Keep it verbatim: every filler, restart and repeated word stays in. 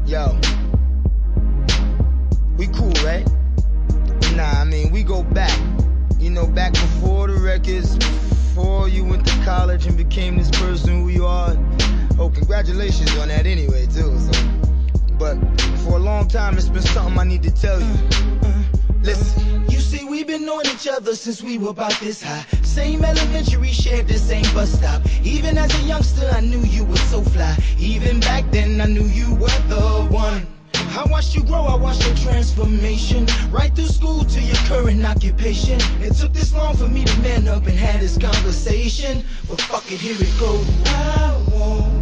Yo, we cool, right? Nah, I mean, we go back. You know, back before the records, before you went to college and became this person who you are. Oh, congratulations on that anyway, too. So. But for a long time, it's been something I need to tell you. Listen. You see, we've been knowing each other since we were about this high. Same elementary, shared the same bus stop. Even as a youngster, I knew you were so fly. Even back then, I knew you were the one. I watched you grow, I watched your transformation. Right through school to your current occupation. It took this long for me to man up and have this conversation. But fuck it, here it goes. I won't